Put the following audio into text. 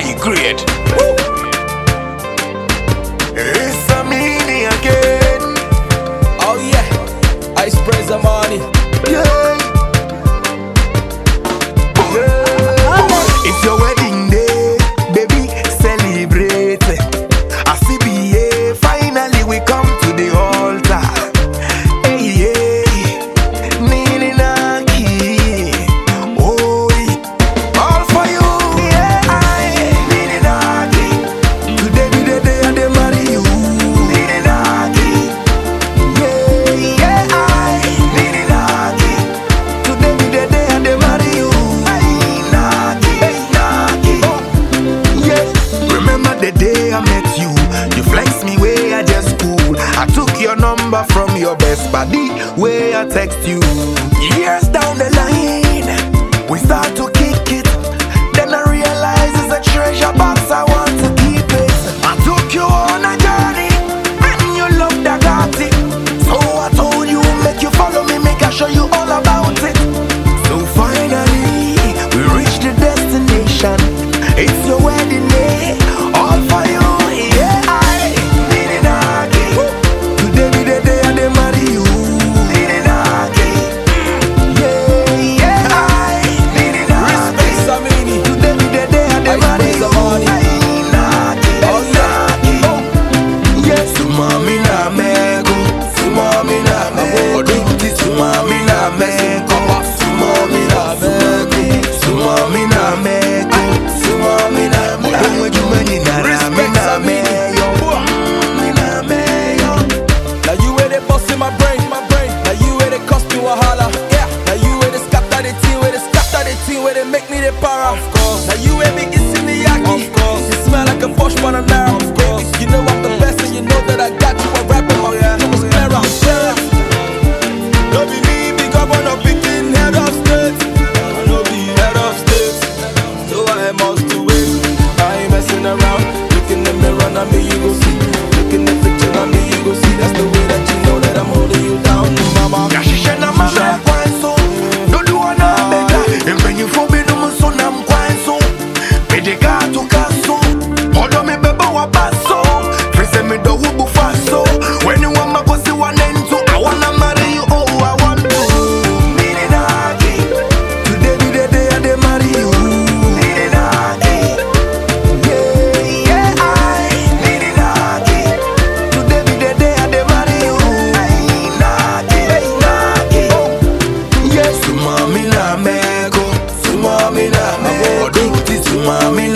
high grade. It's a mini again. Oh yeah, I spread the money. Yeah. It's your wedding day, baby, celebrate. I see BA, finally we come to the altar. Hey, hey, Nini Naki. Oh, all for you, yeah, Nini Naki. Today be the day I marry you, Nini Naki. Yeah, yeah, Nini Naki. Today be the day I marry you, Naki, Naki. Yeah, remember the day I met you? You flex me way I just cool. I took your number from your best buddy, way I text you. Years down the line, we start to kick it. Then I realize it's a treasure box, I want to keep it. I took you on a journey, and you love that got it. So I told you, make you follow me, make I show you all about it. So finally, we reached the destination. It's your wedding day, all for you, yeah. Nini Naki. Today be the day I marry you, Nini Naki. Yeah, yeah, Nini Naki. Respect Samini. Today be the day I marry you, Nini Naki. Oh yeah. Yes, Sumami na mego, Sumami na mego, Sumami na mego, Sumami na mego, Sumami na mego, Sumami na mego. Respect Samini. Now you where they bust in my brain. Now you where they cost me wahala. Yeah. Now you where they scatter the team, where they make me the para. Of course. Now you where me kissing the yaki. Of course. You smell like a Porsche Panamera. Of course. You know I'm the best, and you know that I got you a rapper. Oh yeah. You was clearer. Don't be me, big up on a picking head of state. I know be head of state, so I must do it. I ain't messing around. Look in the mirror, now me you go see. Look in the picture, now me you go see. That's the way that you know that I'm holding you down, mama. Gashisha na mama kwanso, dolu wana bega. Empenyu fobe no musona mkwanso, pedeka tukaso. Odo me beba wabaso, frise me do hubu faso. When you want my pussy one and two, I wanna marry you, oh I want to. Nini Naki, today be the day I marry you. Nini Naki, yeah, yeah, Nini Naki. Today be the day I marry you. Naki, Naki. Yes, Sumami na mego, Sumami na mego, Sumami